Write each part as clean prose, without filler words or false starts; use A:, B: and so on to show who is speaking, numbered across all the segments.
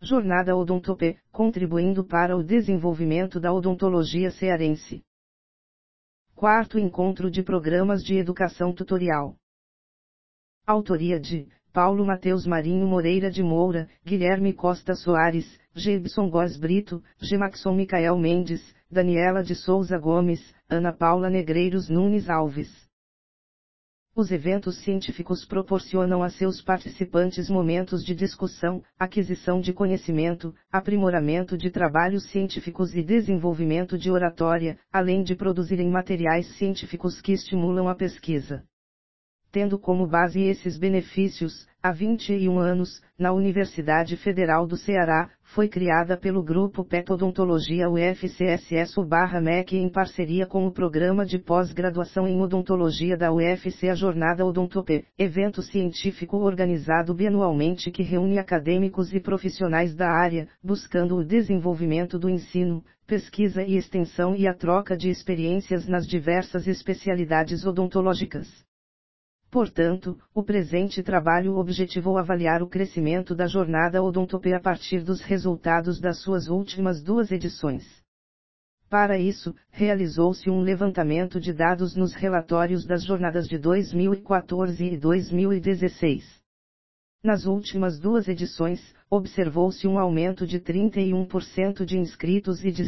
A: Jornada Odontop, contribuindo para o desenvolvimento da odontologia cearense. 4º Encontro de Programas de Educação Tutorial. Autoria de Paulo Mateus Marinho Moreira de Moura, Guilherme Costa Soares, Gebson Góes Brito, Gemaxon Micael Mendes, Daniela de Souza Gomes, Ana Paula Negreiros Nunes Alves. Os eventos científicos proporcionam a seus participantes momentos de discussão, aquisição de conhecimento, aprimoramento de trabalhos científicos e desenvolvimento de oratória, além de produzirem materiais científicos que estimulam a pesquisa. Tendo como base esses benefícios, há 21 anos, na Universidade Federal do Ceará, foi criada pelo Grupo PET Odontologia UFCSS/MEC em parceria com o Programa de Pós-Graduação em Odontologia da UFC a Jornada Odontop, evento científico organizado bianualmente que reúne acadêmicos e profissionais da área, buscando o desenvolvimento do ensino, pesquisa e extensão e a troca de experiências nas diversas especialidades odontológicas. Portanto, o presente trabalho objetivou avaliar o crescimento da Jornada Odontop a partir dos resultados das suas últimas 2 edições. Para isso, realizou-se um levantamento de dados nos relatórios das jornadas de 2014 e 2016. Nas últimas 2 edições, observou-se um aumento de 31% de inscritos e de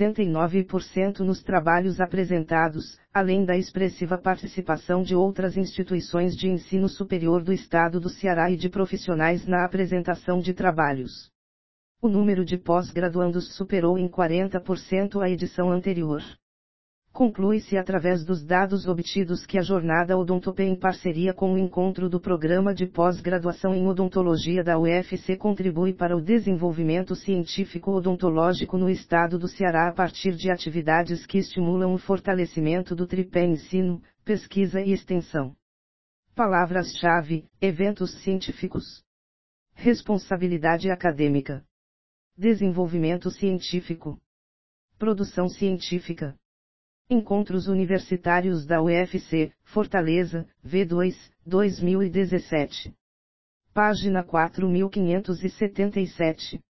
A: 69% nos trabalhos apresentados, além da expressiva participação de outras instituições de ensino superior do estado do Ceará e de profissionais na apresentação de trabalhos. O número de pós-graduandos superou em 40% a edição anterior. Conclui-se através dos dados obtidos que a Jornada Odontop em parceria com o encontro do Programa de Pós-Graduação em Odontologia da UFC contribui para o desenvolvimento científico odontológico no estado do Ceará a partir de atividades que estimulam o fortalecimento do tripé ensino, pesquisa e extensão. Palavras-chave: eventos científicos, responsabilidade acadêmica, desenvolvimento científico, produção científica. Encontros Universitários da UFC, Fortaleza, V2, 2017. Página 4577.